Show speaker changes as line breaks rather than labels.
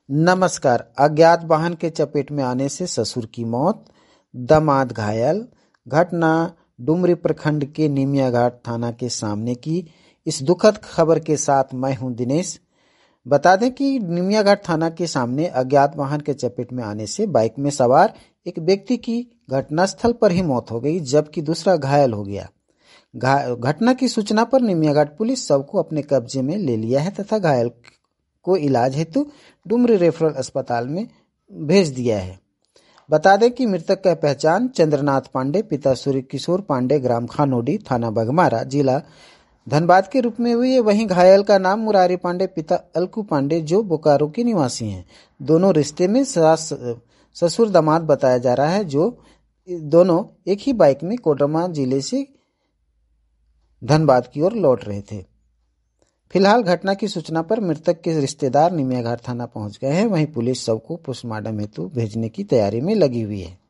नमस्कार। अज्ञात वाहन के चपेट में आने से ससुर की मौत, दामाद घायल। घटना डुमरी प्रखंड के निमियाघाट थाना के सामने की। इस दुखद खबर के साथ मैं हूं दिनेश। बता दें कि निमियाघाट थाना के सामने अज्ञात वाहन के चपेट में आने से बाइक में सवार एक व्यक्ति की घटनास्थल पर ही मौत हो गई, जबकि दूसरा घायल हो गया। घटना की सूचना पर निमियाघाट पुलिस शव को अपने कब्जे में ले लिया है तथा घायल को इलाज हेतु डुमरी रेफरल अस्पताल में भेज दिया है। बता दें कि मृतक का पहचान चंद्रनाथ पांडे, पिता सूर्य किशोर पांडे, ग्राम खानोडी, थाना बघमारा, जिला धनबाद के रूप में हुई है। वहीं घायल का नाम मुरारी पांडे, पिता अलकू पांडे, जो बोकारो के निवासी हैं। दोनों रिश्ते में सास ससुर दामाद बताया जा रहा है, जो दोनों एक ही बाइक में कोडरमा जिले से धनबाद की ओर लौट रहे थे। फिलहाल घटना की सूचना पर मृतक के रिश्तेदार निमियाघाट थाना पहुंच गए हैं। वहीं पुलिस शव को पोस्टमार्टम हेतु भेजने की तैयारी में लगी हुई है।